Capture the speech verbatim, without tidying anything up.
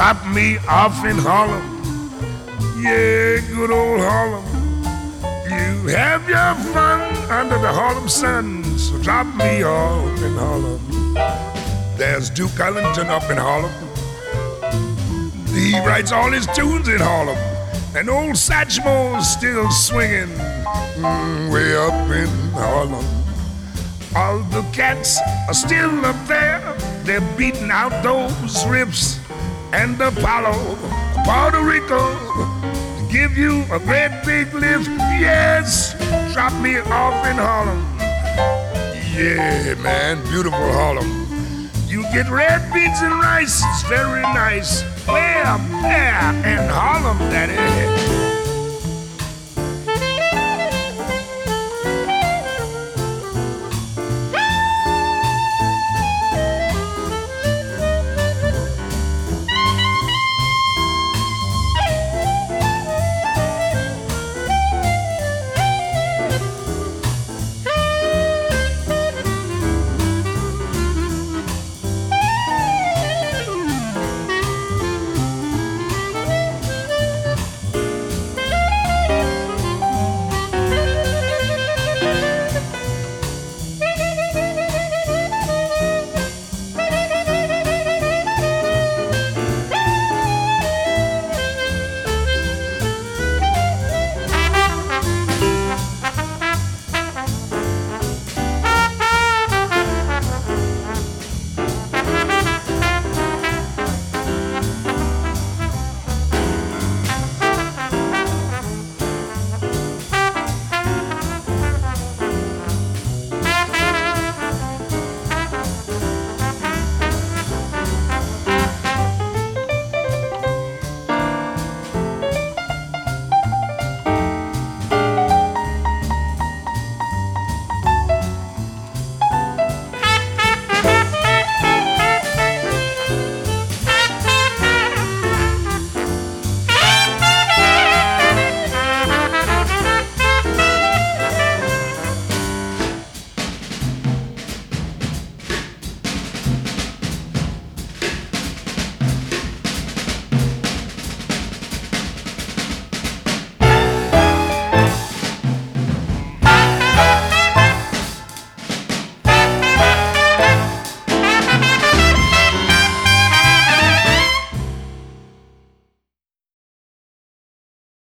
drop me off in Harlem. Yeah, good old Harlem. You have your fun under the Harlem sun, so drop me off in Harlem. There's Duke Ellington up in Harlem. He writes all his tunes in Harlem. And old Satchmo's still swinging mm, way up in Harlem. All the cats are still up there. They're beating out those riffs and Apollo, Puerto Rico, to give you a great big lift. Yes, drop me off in Harlem. Yeah, man, beautiful Harlem. You get red beans and rice, it's very nice. Way up there in Harlem, daddy.